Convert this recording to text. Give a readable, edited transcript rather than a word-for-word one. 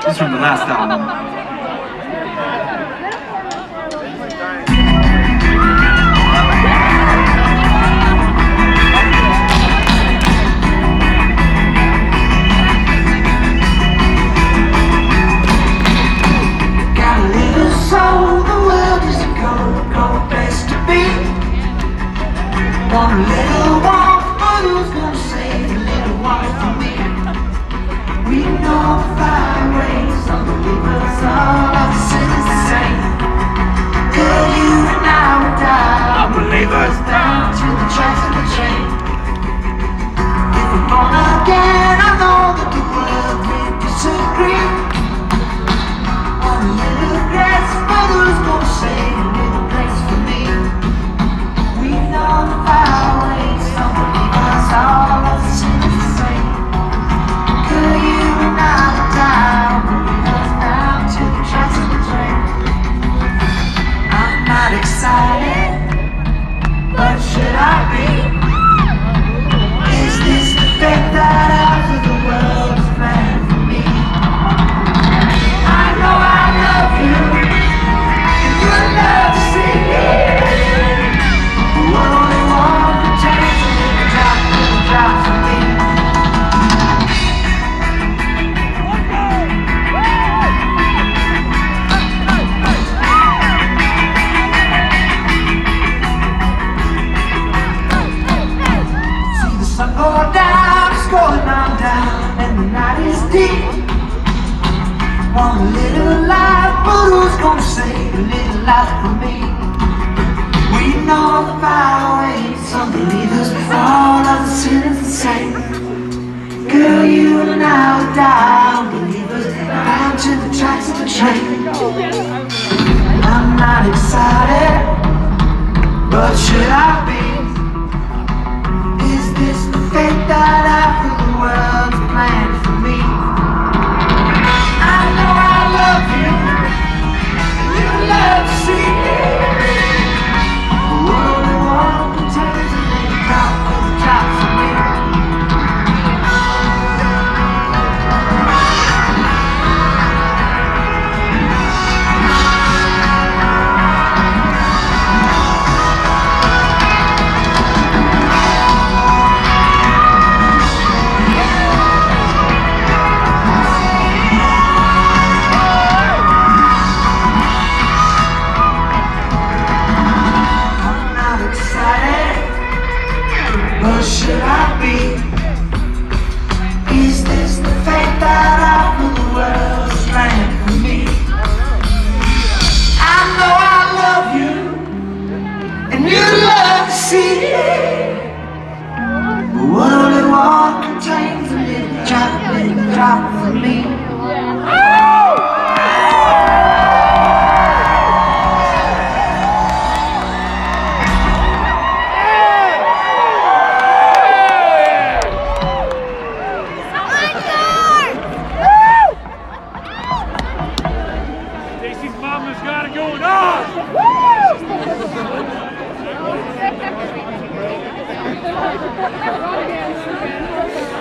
This is from the last album. One little one, but who's gonna save the little one for me? We know the fire waves, unbelievers, all of us is the same. Girl, you and I would die, unbelievers, down to the tracks of the train. If we're born again, I know that the world will disagree. One little grass, but who's gonna save a little place for me? We know the fire waves, unbelievers, all of us is the same. Girl, you and I would die, unbelievers, down to the tracks of the train. I'm not excited, but should I be? Is this the fate that out of the world is planned for me? I know I love you, and you love to see me. But only one can change a little drop for me. See the sun go down, it's going on down, and the night is deep. One little life, but who's gonna save a little life for me? We know the fire waves, unbelievers, all of the sinners the same. Girl, you and I would die, unbelievers, bound to the tracks of the train. I'm not excited, but should I be? Is this the fate that after the world's planned for me? I know I love you, and you love to see me. But only one can change a little drop for me. Or should I be? Is this the fate that after the world's planned for me? I know I love you, and you love to see it. But what only one contains a little drop for me. Mama's got it going on! Woo!